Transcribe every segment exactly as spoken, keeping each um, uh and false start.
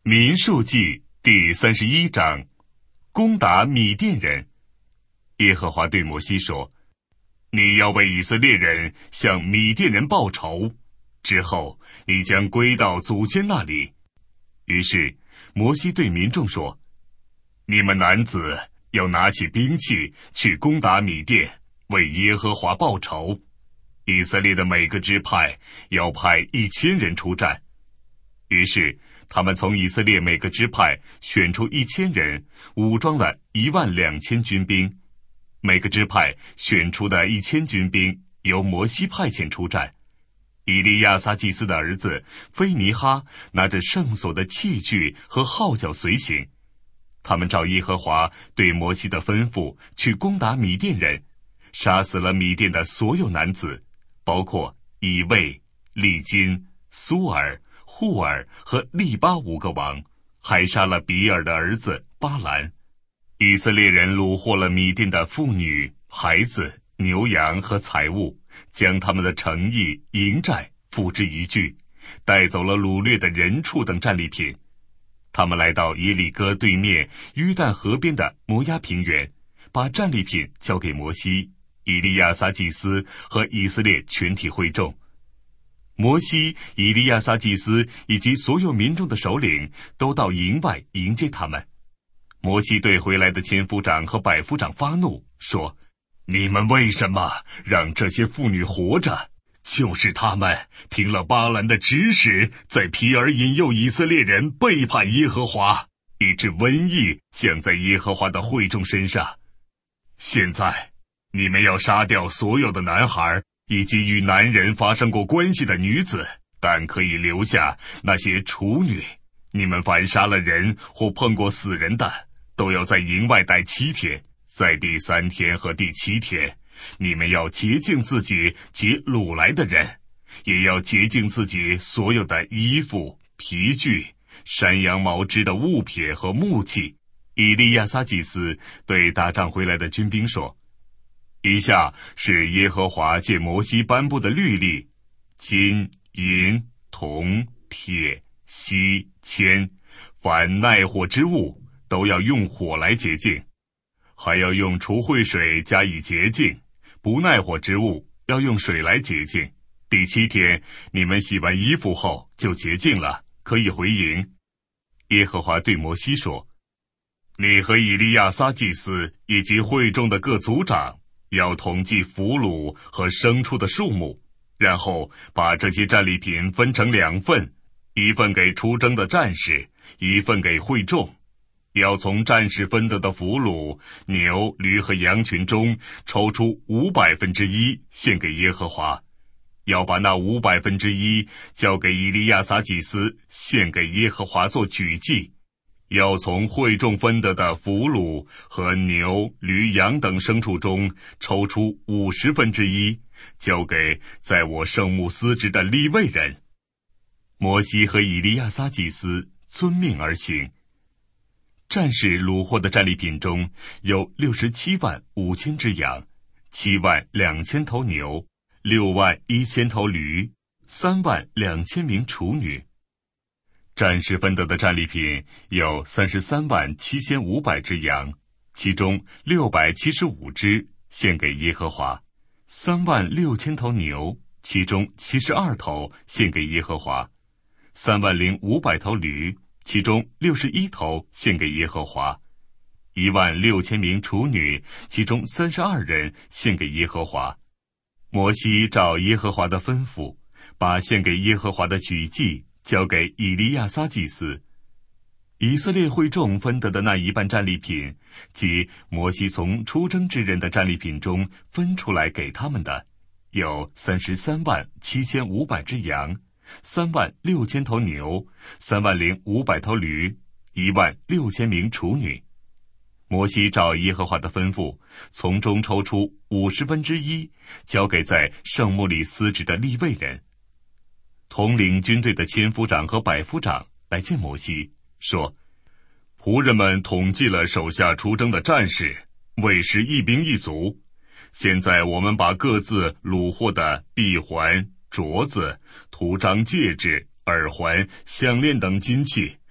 民数记第三十一章，攻打米甸人。耶和华对摩西说：你要为以色列人向米甸人报仇，之后你将归到祖先那里。于是摩西对民众说：你们男子要拿起兵器去攻打米甸，为耶和华报仇。以色列的每个支派要派一千人出战。于是他们从以色列每个支派选出一千人，武装了一万两千军兵。每个支派选出的一千军兵由摩西派遣出战。以利亚撒祭司的儿子菲尼哈拿着圣所的器具和号角随行。他们照耶和华对摩西的吩咐去攻打米甸人，杀死了米甸的所有男子，包括以卫、利金、苏尔、户尔和利巴五个王，还杀了比尔的儿子巴兰。以色列人掳获了米甸的妇女、孩子、牛羊和财物，将他们的城邑、营寨付之一炬，带走了掳掠的人畜等战利品。他们来到耶利哥对面约旦河边的摩押平原，把战利品交给摩西、以利亚撒祭司和以色列全体会众。摩西、以利亚撒祭司以及所有民众的首领都到营外迎接他们。摩西对回来的千夫长和百夫长发怒，说：你们为什么让这些妇女活着？就是他们听了巴兰的指使，在皮尔引诱以色列人背叛耶和华，以致瘟疫降在耶和华的会众身上。现在你们要杀掉所有的男孩以及与男人发生过关系的女子，但可以留下那些处女。你们凡杀了人或碰过死人的，都要在营外待七天，在第三天和第七天，你们要洁净自己及掳来的人，也要洁净自己所有的衣服、皮具、山羊毛织的物品和木器。以利亚撒祭司对打仗回来的军兵说：以下是耶和华借摩西颁布的律例：金、银、铜、铁、锡、铅，凡耐火之物都要用火来洁净，还要用除秽水加以洁净，不耐火之物要用水来洁净。第七天你们洗完衣服后就洁净了，可以回营。耶和华对摩西说：你和以利亚撒祭司以及会众的各族长要统计俘虏和牲畜的数目，然后把这些战利品分成两份，一份给出征的战士，一份给会众。要从战士分得的俘虏、牛、驴和羊群中抽出五百分之一献给耶和华，要把那五百分之一交给以利亚撒祭司，献给耶和华做举祭。要从会众分得的俘虏和牛、驴、羊等牲畜中抽出五十分之一，交给在我圣幕司职的利未人。摩西和以利亚撒祭司遵命而行。战士掳获的战利品中有六十七万五千只羊，七万两千头牛，六万一千头驴，三万两千名处女。战士分得的战利品有三十三万七千五百只羊，其中六百七十五只献给耶和华，三万六千头牛，其中七十二头献给耶和华，三万零五百头驴，其中六十一头献给耶和华，一万六千名处女，其中三十二人献给耶和华。摩西照耶和华的吩咐，把献给耶和华的举祭交给以利亚撒祭司。以色列会众分得的那一半战利品，即摩西从出征之人的战利品中分出来给他们的，有三十三万七千五百只羊，三万六千头牛，三万零五百头驴，一万六千名处女。摩西照耶和华的吩咐，从中抽出五十分之一，交给在圣幕里司职的利未人。统领军队的千夫长和百夫长来见摩西，说：仆人们统计了手下出征的战士，为时一兵一卒。现在我们把各自掳获的臂环、镯子、图章戒指、耳环、项链等金器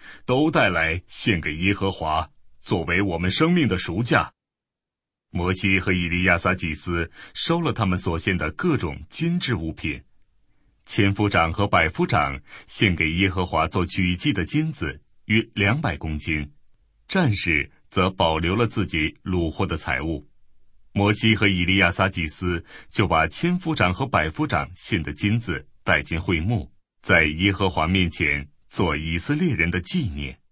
都带来献给耶和华，作为我们生命的赎价。摩西和以利亚撒祭司收了他们所献的各种金制物品，千夫长和百夫长献给耶和华做举祭的金子约两百公斤，战士则保留了自己掳获的财物。摩西和以利亚撒祭司就把千夫长和百夫长献的金子带进会幕，在耶和华面前做以色列人的纪念。